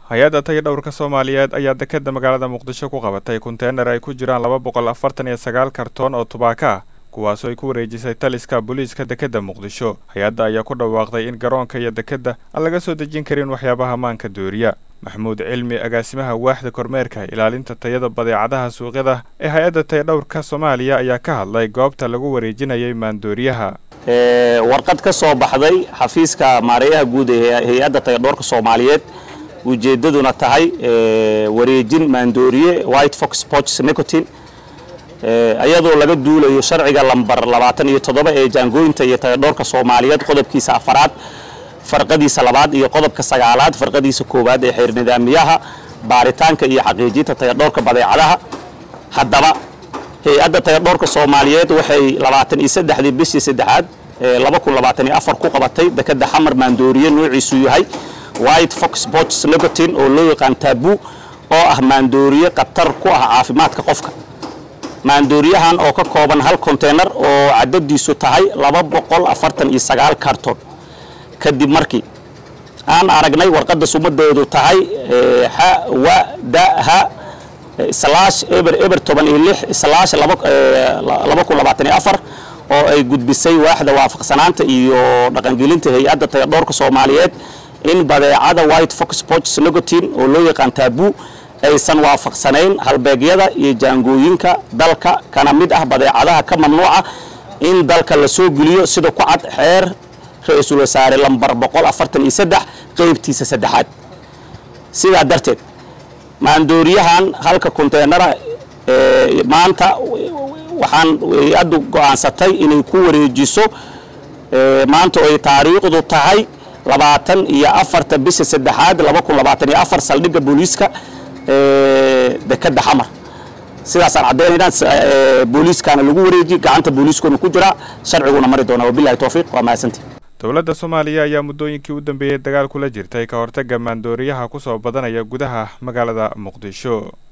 hay-adda tayadhowrka Soomaaliyeed ayaa dekedda magaalada Muqdisho ku qabatay konteenar ay ku jiraan 249 kartoon oo tubaaka ah kuwaas oo ay ku wareejisay taliska booliiska dekedda Muqdisho. hay-adda ayaa ku dhawaaqday in garoonka iyo dekedda aan laga soo dejin karin waxyaabaha maanka dooriya. Maxamuud Cilmi agaasimaha waaxda kormeerka ilaalinta tayada badeecadaha suuqyada ee hay-adda tayadhowrka Soomaaliya ayaa ka hadlay goobta lagu wareejinayay maandooriyaha. warqad ka soo baxday xafiiska maareeyaha guud ee hay-adda tayadhowrka Soomaaliyeed ujeedaduna tahay wareejin maandooriye White Fox Pouch Nicotine ayadoo laga duulayo sharciga lambar 27 ee jaangooyinta iyo tayadhowrka Soomaaliyeed qodobkiisa afaraad farqadiisa labaad iyo qodobka sagaalaad farqadiisa koowaad ee xeer nidaamiyaha baaritaanka iyo xaqiijinta tayadhowrka badeecadaha. haddaba hay-adda tayadhowrka Soomaaliyeed waxay 23 bishii saddexaad 2024 ku qabatay dekedda xamar maandooriye noociisu yahay White Fox Pouch Nicotine oo loo yaqaan Taboo oo ah maandooriye khatar ku ah caafimaadka qofka. maandooriyahan oo ka kooban hal container oo cadadiisu tahay 249 karton. kadib markii aan aragnay warqadda sumadeedu tahay /eber/16/2024 oo ay gudbisay waaxda waafaqsanaanta iyo dhaqangelinta hay-adda tayadhowrka Soomaaliyeed in badeecada White Fox Pouch Nicotine oo loo yaqaan Taboo aysan waafaqsanayn halbeegyada iyo jaangooyinka dalka kana mid ah badeecadaha ka mamnuuca in dalka la soo geliyo sida ku cad xeer ra'iisul wasaare lambar 143 qaybtiisa saddexaad. sidaa darteed maandooriyahan halka konteenara maanta waxaan hay-addu go'aansatay inay ku wareejiso maanta oo ay taariikhdu tahay 24 bisha saddexaad 2024 saldhigga booliiska dekedda xamar. sidaas aan cadeynaynaa booliiskana lagu wareeji gacanta booliiskuna ku jira sharciguna mari doona. wabillahi tawfiiq. waa mahadsantii. dowladda Soomaaliya ayaa muddooyinkii u dambeeyay dagaal kula jirtay ka hortagga maandooriyaha ku soo badanaya gudaha magaalada Muqdisho.